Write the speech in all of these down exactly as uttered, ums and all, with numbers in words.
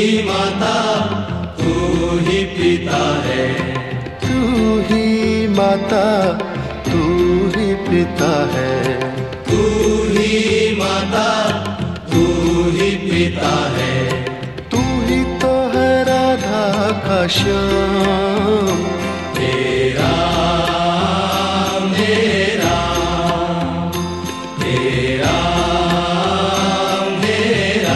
माता तू ही पिता है, तू ही माता तू ही पिता है, तू ही माता तू ही पिता है, तू ही तो है राधा का श्याम। तेरा मेरा तेरा मेरा।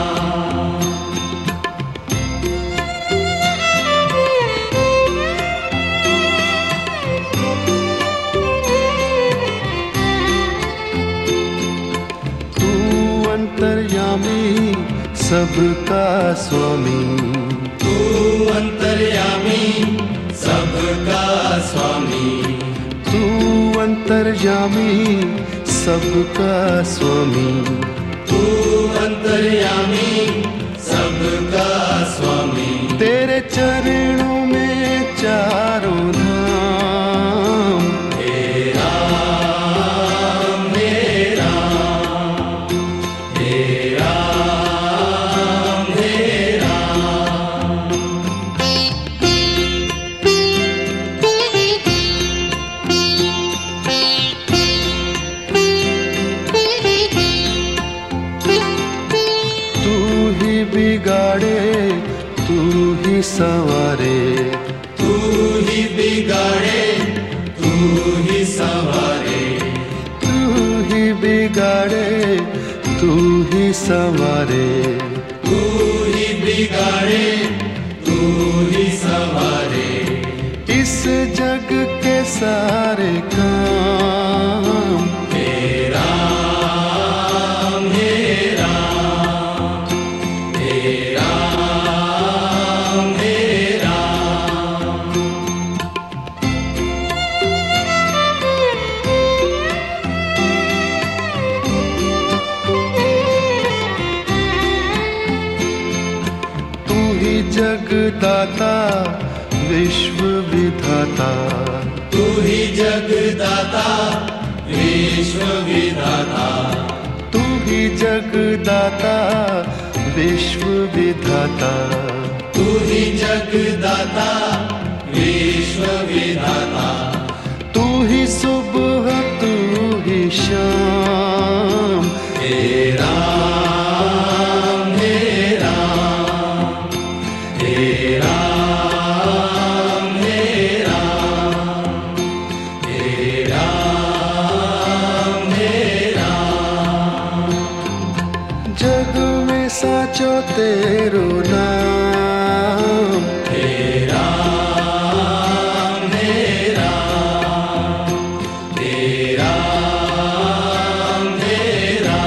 तू अंतर्यामी सबका स्वामी, तू अंतर्यामी सबका स्वामी, तू अंतर्यामी सबका स्वामी, तू अंतर्यामी सबका स्वामी। तेरे चरणों में चारों धाम। तेरा मेरा तेरा मेरा। तू ही बिगाड़े तू ही संवारे, तू ही बिगाड़े तू ही संवारे, तू ही बिगाड़े तू ही संवारे, तू ही बिगाड़े तू ही संवारे। इस जग के सारे काम। तेरा मेरा तेरा मेरा। तू ही जगदाता विश्व विधाता, तू ही जगदाता विश्व विधाता, तू ही जगदाता विश्व विधाता, तू ही जगदाता विश्व विधाता। तू ही सुबह तू ही शाम। तेरा मेरा तेरा मेरा तेरा मेरा। जग में साचो तेरो नाम। तेरा मेरा तेरा मेरा।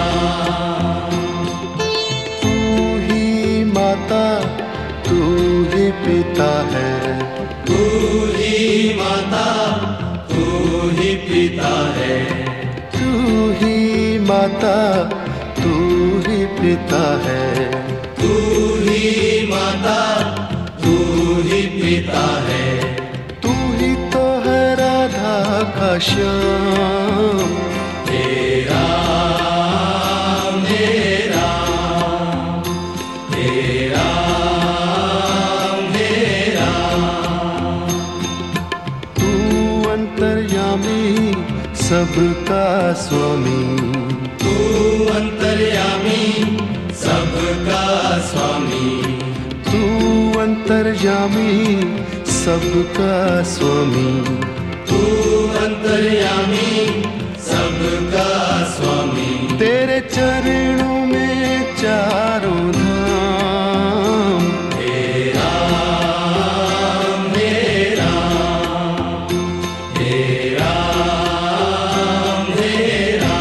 तू ही माता तू ही पिता है, तू ही माता तू ही पिता है, तू ही माता तू ही पिता है, तू ही माता तू ही पिता है, तू ही तो है राधा का श्याम। तेरा मेरा तेरा मेरा। तू अंतर्यामी सबका स्वामी, तू अंतर्यामी सबका स्वामी, तू अंतर्यामी सबका स्वामी, तू अंतर्यामी सबका स्वामी। तेरे चरणों में चारों धाम। तेरा मेरा तेरा मेरा।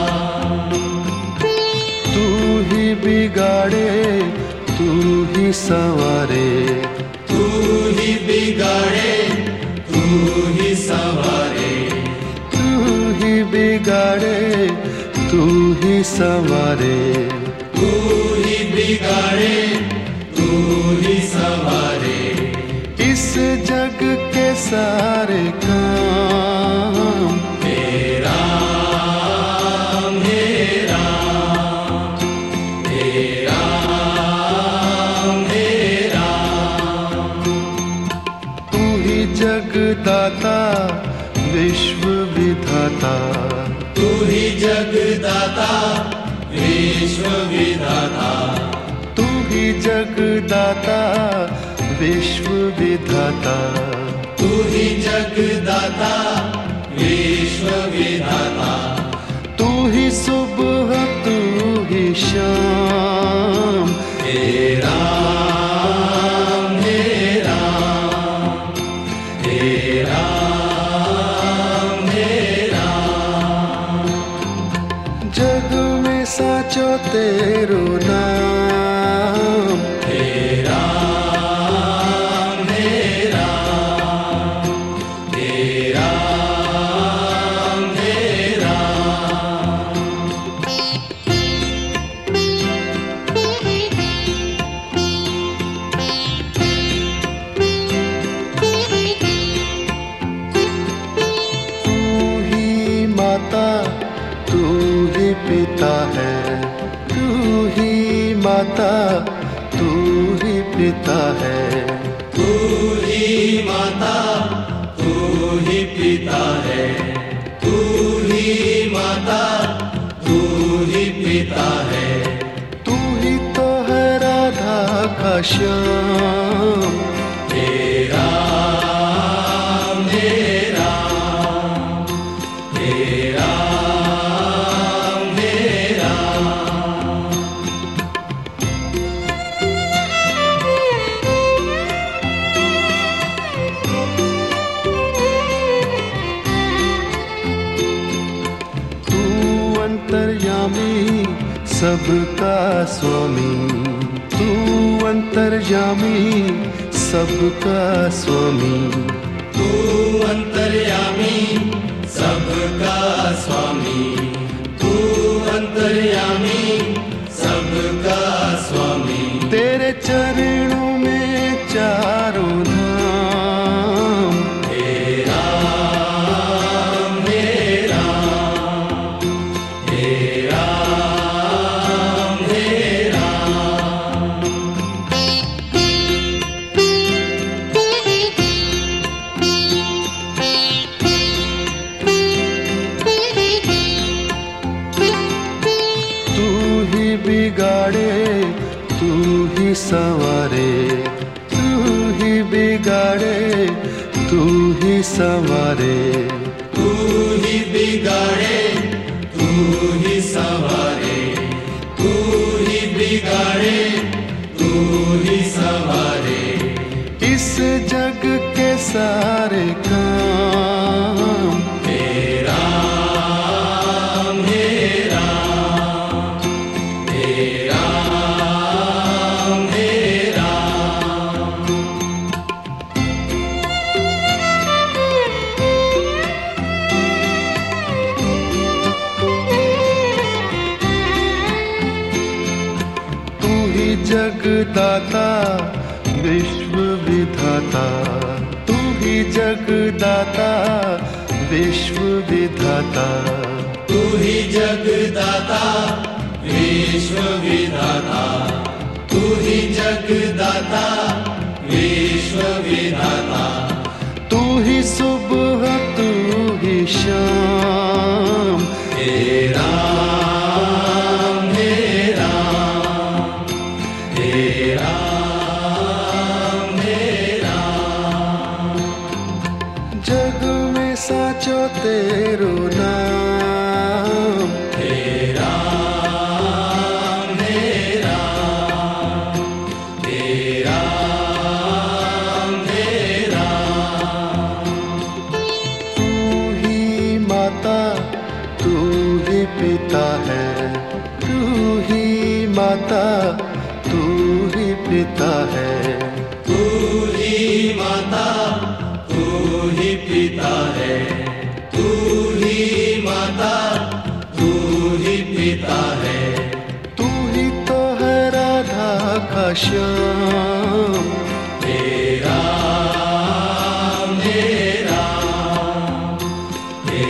तू ही बिगाड़े तू ही संवारे, तू ही बिगाड़े तू ही संवारे, तू ही बिगाड़े तू ही संवारे, तू ही बिगाड़े तू ही संवारे। इस जग के सारे काम। तेरा मेरा तेरा मेरा। जगदाता विश्व विधाता, तू ही जगदाता विश्व विधाता, तू ही जगदाता विश्व विधाता, तू ही जगदाता विश्व विधाता, तू ही सुबह तू ही शाम, हे राम हे राम हे राम हे राम। जग में साचो तेरो नाम, हे राम हे राम हे राम हे राम। तू ही माता तू ही पिता है, तू ही माता तू ही पिता है, तू ही माता तू ही पिता है, तू ही माता तू ही पिता है, तू ही तो है राधा का श्याम, हे राम हे राम हे राम हे राम। तू अंतर्यामी सबका स्वामी, तू अंतर्यामी सबका स्वामी, तू अंतर्यामी सबका स्वामी, तू अंतर्यामी सबका स्वामी, तेरे चरणों में चारों धाम, हे राम हे राम हे राम हे राम। तू ही बिगाड़े तू ही संवारे, तू ही बिगाड़े तू ही संवारे, तू ही बिगाड़े तू ही संवारे, तू ही बिगाड़े तू ही संवारे, इस जग के सारे काम, हे राम हे राम हे राम हे राम। तू ही जगदाता विश्व विधाता, तू ही जगदाता विश्व विधाता, तू ही जगदाता विश्व विधाता, तू ही जगदाता विश्व विधाता, तू ही सुबह तू ही शाम, हे राम हे राम हे राम हे राम। जग में साचो तेरो नाम, हे राम हे राम हे राम हे राम। तू ही माता तू ही पिता है, तू ही माता तू ही पिता है, तू ही माता तू ही पिता है, तू ही माता तू ही पिता है, तू ही तो है राधा का श्याम, हे राम हे राम हे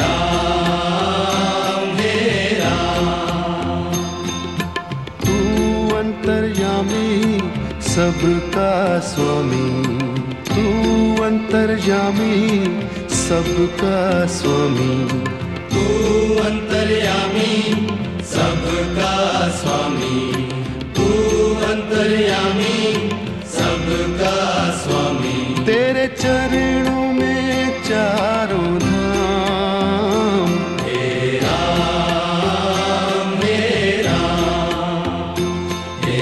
राम हे राम। तू अंतर्यामी सबका स्वामी, तू अंतर्यामी अंतर्यामी सबका स्वामी, तू अंतर्यामी सबका स्वामी, तू अंतर्यामी सबका स्वामी। तेरे चरणों में चारों धाम, हे राम हे राम, हे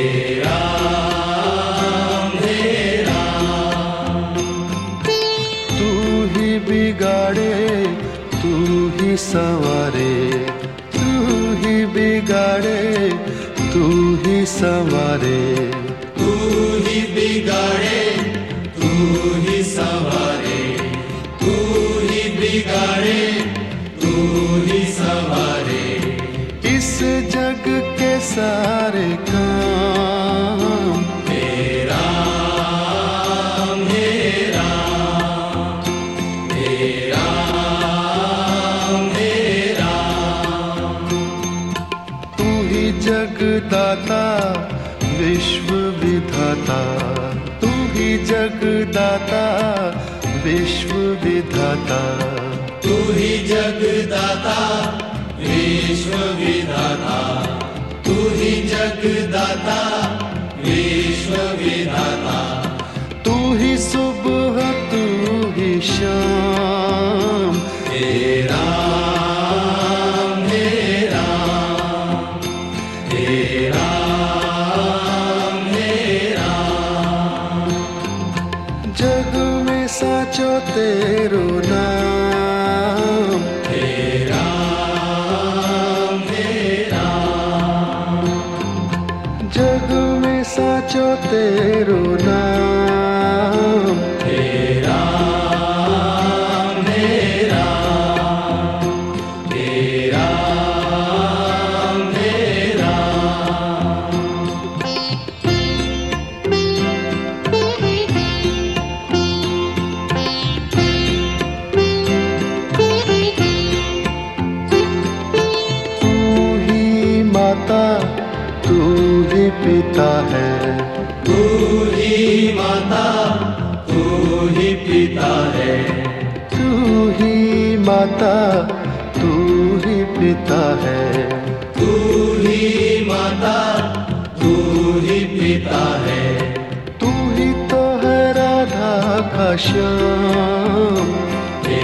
राम हे राम। तू ही बिगाड़े तू ही संवारे, तू ही बिगाड़े तू ही संवारे, तू ही बिगाड़े तू ही संवारे, तू ही बिगाड़े तू ही संवारे। इस जग के सारे काम, हे राम हे राम, हे राम हे राम। तू ही जगदाता विश्व विधाता, तू ही जगदाता विश्व विधाता, तू ही जगदाता विश्व विधाता, तू ही जगदाता विश्व विधाता। तू ही सुबह तू ही शाम, हे राम हे राम, हे राम हे राम। जग में साचो तेरो नाम, हे राम हे राम, जग में साचो तेरो नाम। हे राम हे राम, हे राम हे राम। तू ही माता तू ही पिता है, तू ही माता तू ही पिता है, तू ही माता तू ही पिता है। तू ही माता तू ही पिता है। तू ही तो है राधा का श्याम, हे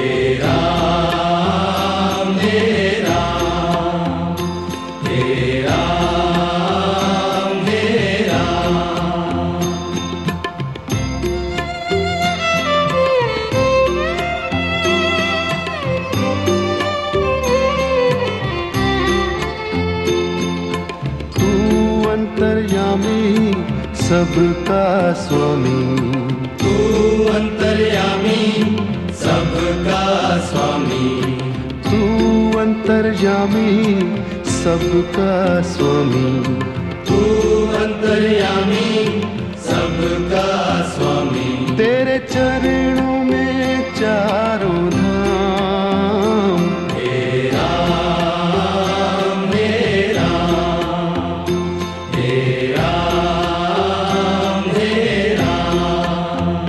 राम हे राम, हे राम हे राम। तू अंतर्यामी सबका स्वामी, तू अंतर्यामी सबका स्वामी, तू अंतर्यामी सबका स्वामी। तू अंतर्यामी सबका स्वामी। तेरे चरणों में चारों धाम, हे राम हे राम, हे राम हे राम।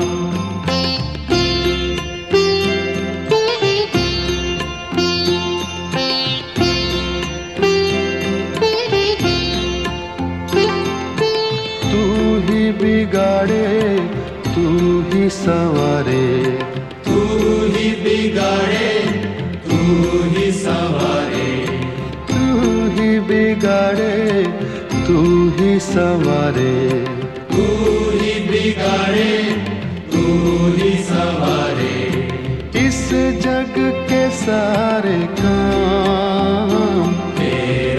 तू ही बिगाड़े तू ही संवारे, तू ही बिगाड़े तू ही संवारे, तू ही बिगाड़े तू ही संवारे। तू ही बिगाड़े तू ही संवारे। इस जग के सारे काम, हे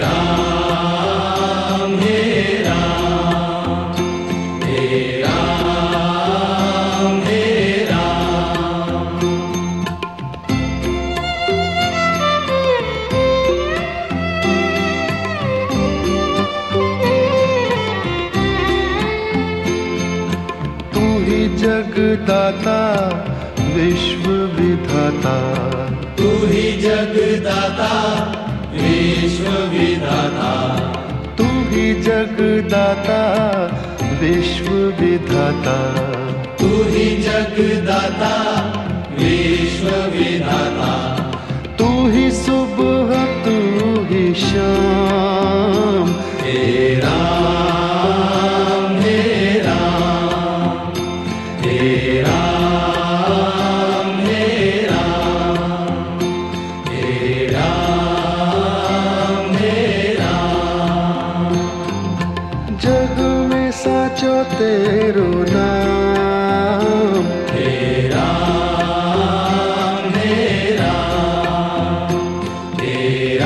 राम हे राम, हे राम हे राम। तू ही जगदाता विश्व विधाता, तू ही जगदाता विश्व विधाता, तू ही जगदाता विश्व विधाता, तू ही जगदाता विश्व विधाता, तू ही सुबह तू ही शाम, हे राम हे राम हे राम हे राम हे राम हे राम। जग में साचो तेरो नाम, हे राम हे राम हे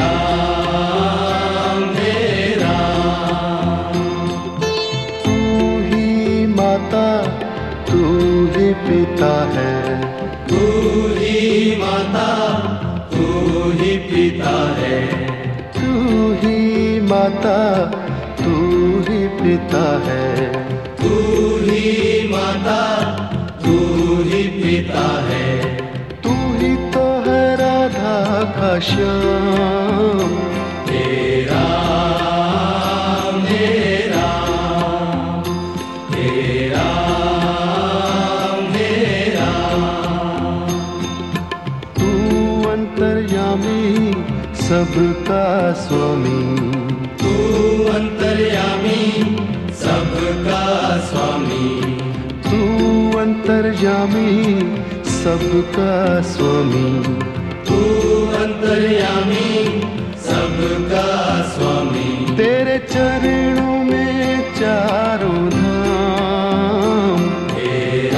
राम हे राम। तू ही माता तू ही पिता है, तू ही माता तू ही पिता है, तू ही माता तू ही पिता है, तू ही माता तू ही पिता है, तू ही तो है राधा का श्याम, हे राम हे राम हे राम हे राम। तू अंतर्यामी सबका स्वामी, तू अंतर्यामी सबका स्वामी, तू अंतर्यामी सबका स्वामी, तू अंतर्यामी सबका स्वामी। तेरे चरणों में चारों धाम, हे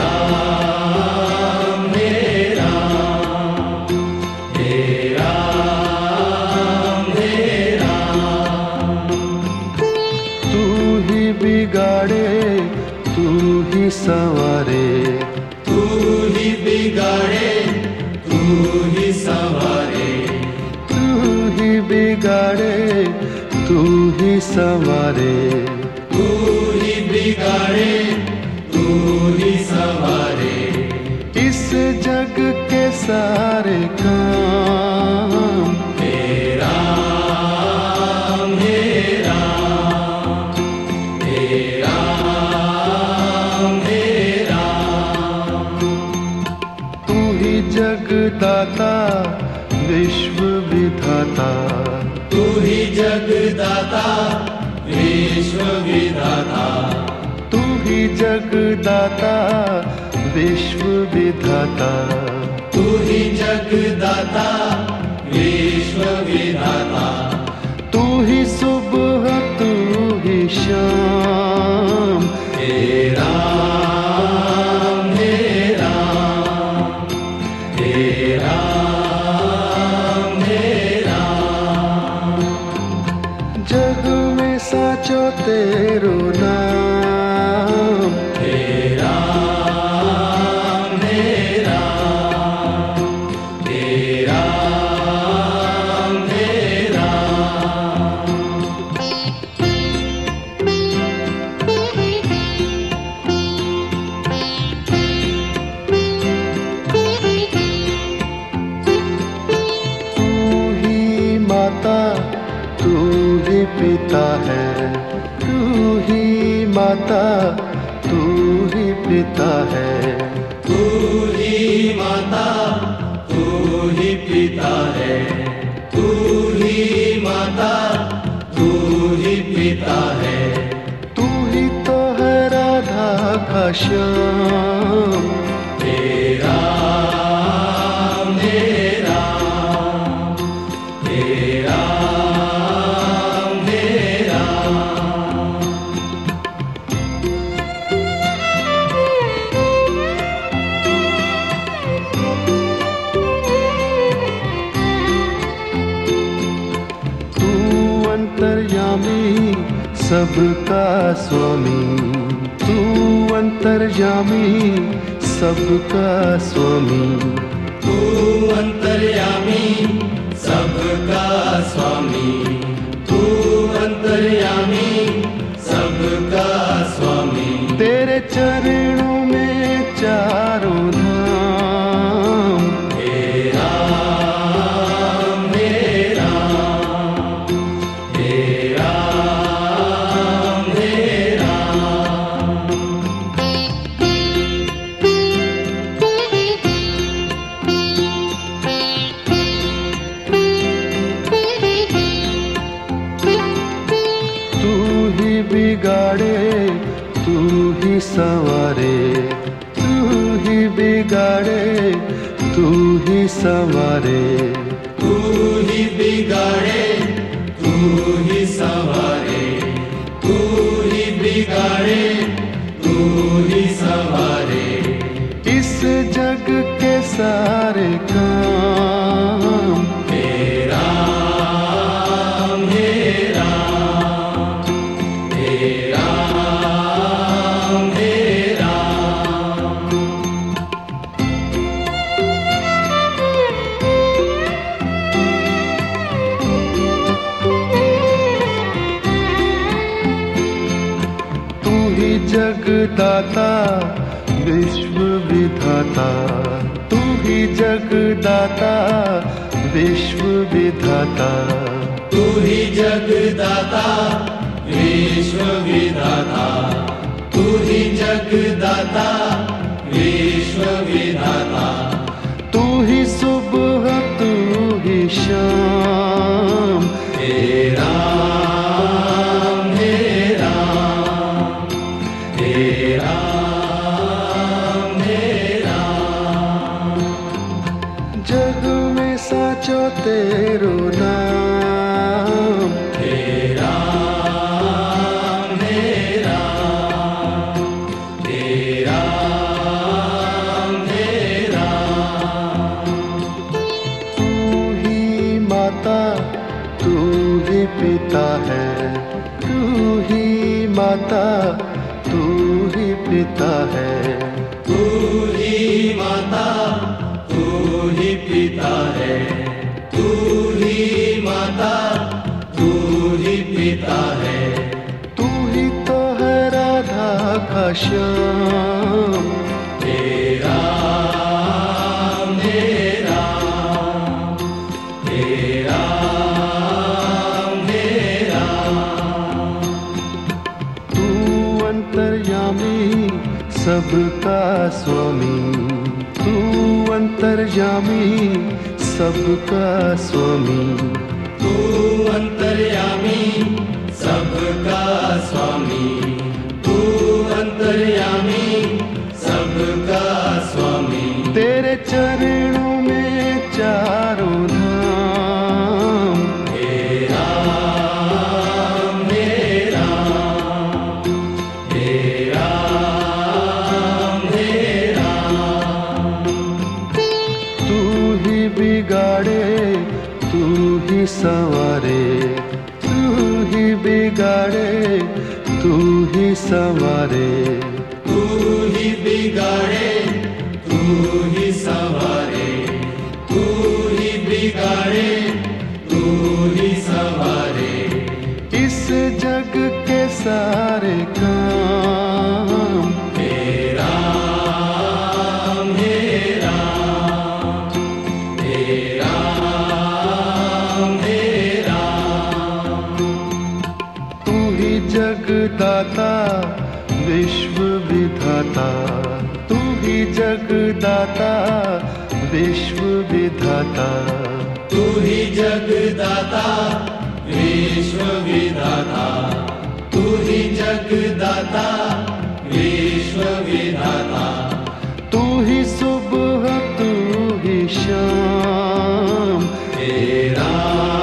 राम हे राम हे राम हे राम। तू ही बिगाड़े तू ही संवारे, तू ही बिगाड़े तू ही संवारे, तू ही बिगाड़े तू ही संवारे, तू ही बिगाड़े तू ही संवारे। इस जग के सारे काम, हे राम हे राम हे राम हे राम। तू ही जगदाता विश्व विधाता, तू ही जगदाता विश्व विधाता, तू ही जगदाता विश्व विधाता, तू ही जगदाता विश्व विधाता, तू ही सुबह तू ही शाम, हे राम हे राम हे राम हे राम। जग में साचो तेरो नाम, हे राम हे राम हे राम हे राम। तू ही माता तू ही पिता है, तू ही माता तू ही पिता है, तू ही माता तू ही पिता है, तू ही माता तू ही पिता है, तू ही तो है राधा का श्याम, हे राम हे राम हे राम हे राम। तू अंतर्यामी सबका स्वामी, तू अंतर्यामी सबका स्वामी, तू अंतर्यामी सबका स्वामी, तू अंतर्यामी सबका स्वामी। तेरे चरणों में चारों धाम, हे राम हे राम हे राम हे राम। संवारे, तू ही बिगाड़े, तू ही संवारे। तू ही बिगाड़े, तू ही संवारे, तू ही बिगाड़े, तू ही संवारे। इस जग के सारे काम तेरा मेरा, तेरा मेरा। तू ही जगदाता विश्व विधाता, तू ही जगदाता विश्व विधाता। तू ही जगदाता विश्व विधाता, तू ही जगदाता विश्व विधाता। तू ही सुबह, तू ही शाम, तेरा मेरा, तेरा मेरा। जग में साचो तेरो नाम। तेरा मेरा, तेरा मेरा। तू ही माता, तू ही पिता है, तू ही माता, तू ही पिता है। तू ही माता, तू ही पिता है, तू ही माता, तू ही पिता है। तू ही तो है राधा का श्याम। तेरा मेरा, तेरा मेरा। तू अंतर्यामी सबका स्वामी, तू अंतर्यामी सबका स्वामी। तू अंतर्यामी सबका स्वामी, तू अंतर्यामी सबका स्वामी। तेरे चरणों में चारों धाम। तेरा मेरा, तेरा मेरा। तू ही बिगाड़े, तू ही संवारे, तू ही बिगाड़े, तू ही संवारे। तू ही बिगाड़े, तू ही संवारे, तू ही बिगाड़े, तू ही संवारे। इस जग के सारे काम तेरा मेरा, तेरा मेरा। तू ही जगदाता विश्व विधाता, तू ही जगदाता विश्व विधाता। तू ही जगदाता विश्व विधाता, तू ही जगदाता विश्व विधाता। तू ही सुबह, तू ही शाम। तेरा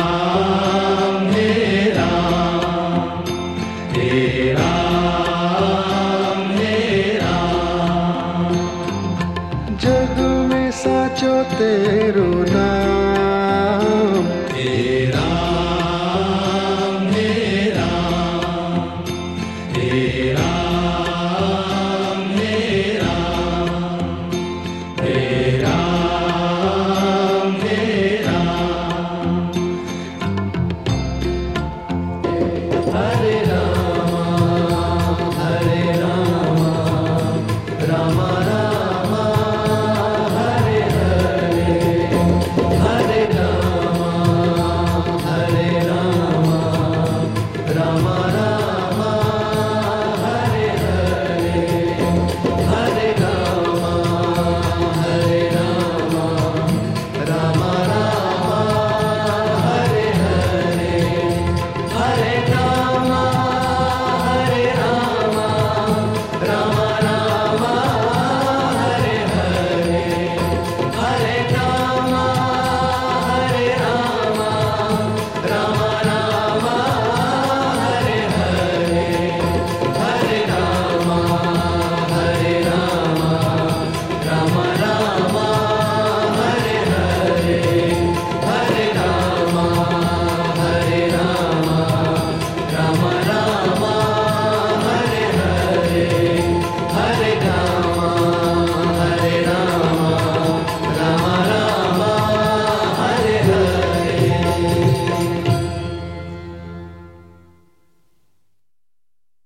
मेरा, तेरा मेरा। जग में साचो तेरो नाम।